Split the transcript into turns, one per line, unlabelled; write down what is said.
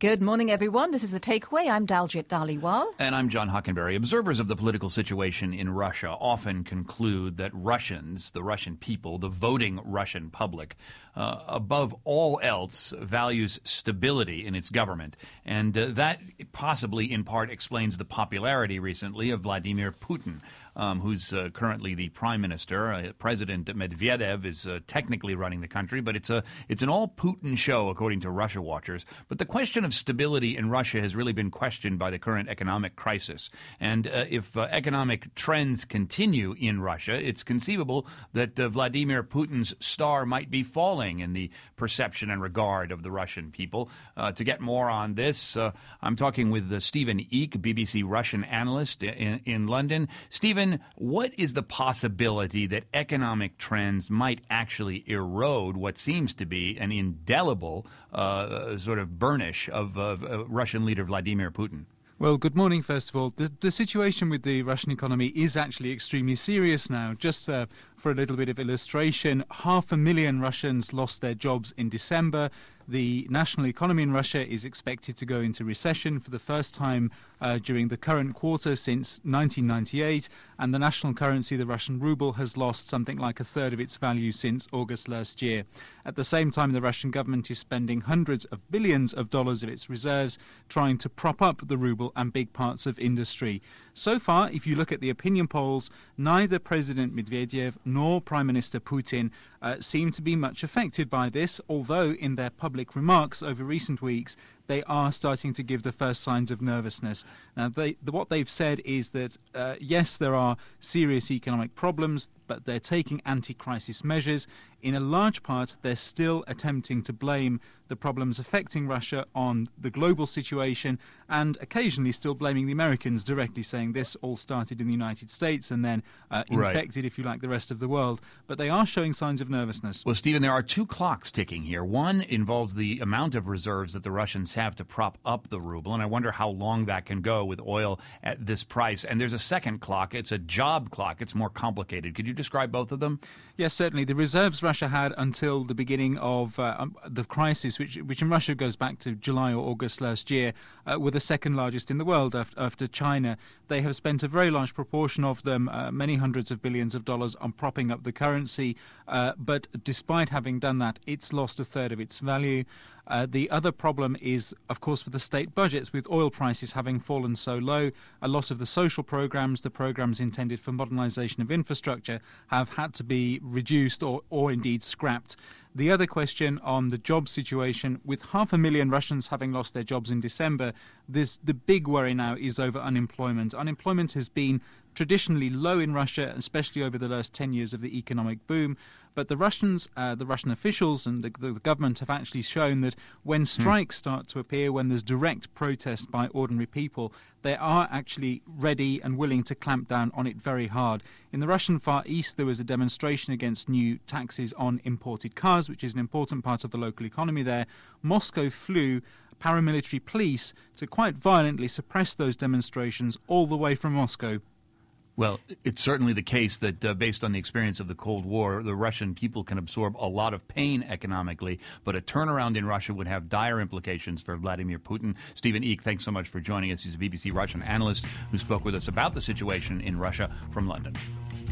Good morning, everyone. This is The Takeaway. I'm Daljit Dhaliwal.
And I'm John Hockenberry. Observers of the political situation in Russia often conclude that Russians, the Russian people, the voting Russian public, above all else, values stability in its government. And that possibly in part explains the popularity recently of Vladimir Putin, who's currently the prime minister. President Medvedev is technically running the country, but it's an all Putin show, according to Russia watchers. But the question of stability in Russia has really been questioned by the current economic crisis. And if economic trends continue in Russia, it's conceivable that Vladimir Putin's star might be falling in the perception and regard of the Russian people. To get more on this, I'm talking with Stephen Eek, BBC Russian analyst in London. Stephen, what is the possibility that economic trends might actually erode what seems to be an indelible sort of burnish of Russian leader Vladimir Putin?
Well, good morning, first of all. The situation with the Russian economy is actually extremely serious now. Just for a little bit of illustration, 500,000 Russians lost their jobs in December. The national economy in Russia is expected to go into recession for the first time during the current quarter since 1998, and the national currency, the Russian ruble, has lost something like a third of its value since August last year. At the same time, the Russian government is spending hundreds of billions of dollars of its reserves trying to prop up the ruble and big parts of industry. So far, if you look at the opinion polls, neither President Medvedev nor Prime Minister Putin seem to be much affected by this, although in their public remarks over recent weeks, they are starting to give the first signs of nervousness. Now, what they've said is that, yes, there are serious economic problems, but they're taking anti-crisis measures. In a large part, they're still attempting to blame the problems affecting Russia on the global situation, and occasionally still blaming the Americans, directly saying this all started in the United States and then infected, if you like, the rest of the world. But they are showing signs of nervousness.
Well, Stephen, there are two clocks ticking here. One involves the amount of reserves that the Russians have to prop up the ruble, and I wonder how long that can go with oil at this price. And there's a second clock. It's a job clock. It's more complicated. Could you describe both of them?
Yes, certainly. The reserves Russia had until the beginning of the crisis, which in Russia goes back to July or August last year, were the second largest in the world after China. They have spent a very large proportion of them, many hundreds of billions of dollars, on propping up the currency. But despite having done that, it's lost a third of its value. The other problem is, of course, for the state budgets. With oil prices having fallen so low, a lot of the social programs, the programs intended for modernization of infrastructure, have had to be reduced or indeed scrapped. The other question on the job situation, with 500,000 Russians having lost their jobs in December, the big worry now is over unemployment. Unemployment has been traditionally low in Russia, especially over the last 10 years of the economic boom. But the Russians, the Russian officials and the government have actually shown that when strikes start to appear, when there's direct protest by ordinary people, they are actually ready and willing to clamp down on it very hard. In the Russian Far East, there was a demonstration against new taxes on imported cars, which is an important part of the local economy there. Moscow flew paramilitary police to quite violently suppress those demonstrations all the way from Moscow.
Well, it's certainly the case that based on the experience of the Cold War, the Russian people can absorb a lot of pain economically, but a turnaround in Russia would have dire implications for Vladimir Putin. Stephen Eek, thanks so much for joining us. He's a BBC Russian analyst who spoke with us about the situation in Russia from London.